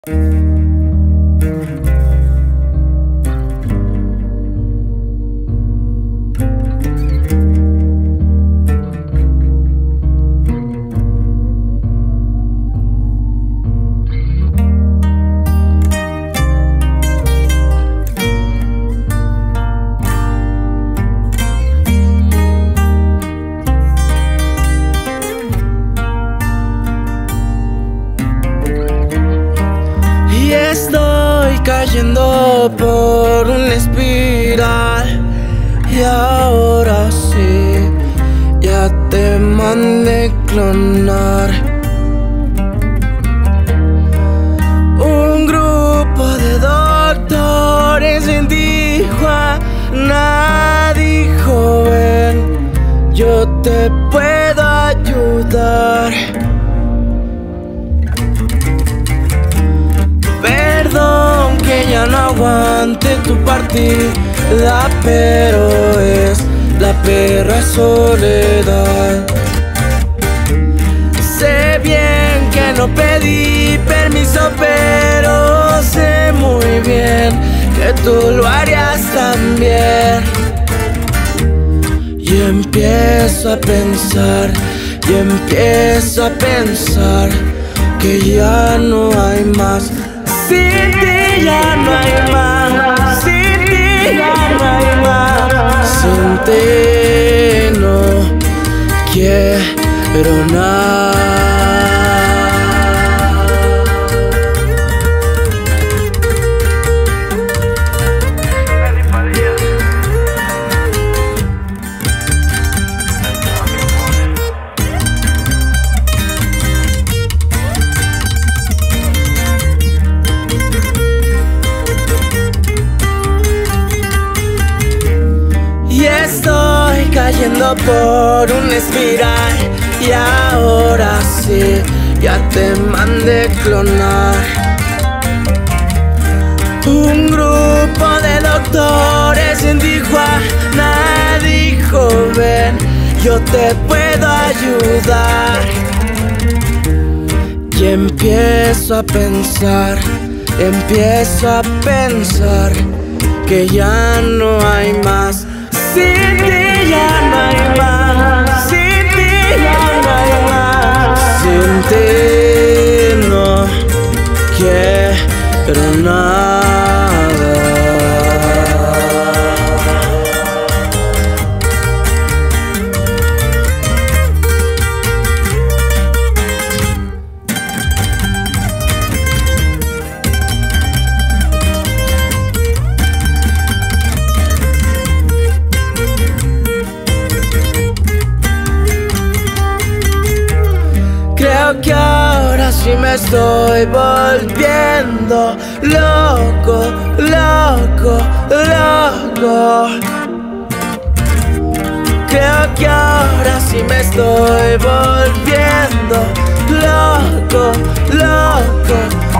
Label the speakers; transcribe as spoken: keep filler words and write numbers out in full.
Speaker 1: Estoy cayendo por una espiral y ahora sí, ya te mandé clonar. Un grupo de doctores en Tijuana dijo: ven, yo te puedo ayudar. Perdón que ya no aguante tu partida, pero es la perra soledad. Sé bien que no pedí permiso, pero sé muy bien que tú lo harías también. Y empiezo a pensar, y empiezo a pensar que ya no hay más. Sin ti ya no hay más, sin ti ya no hay más. Sin ti no quiero nada. Y estoy cayendo por una espiral y ahora sí, ya te mandé clonar. Un grupo de doctores en Tijuana dijo: ven, yo te puedo ayudar. Y empiezo a pensar, empiezo a pensar que ya no hay más. Sin ti ya no hay más, sin ti ya no hay más. Sin ti no quiero nada. Creo que ahora sí me estoy volviendo loco, loco, loco. Creo que ahora sí me estoy volviendo loco, loco.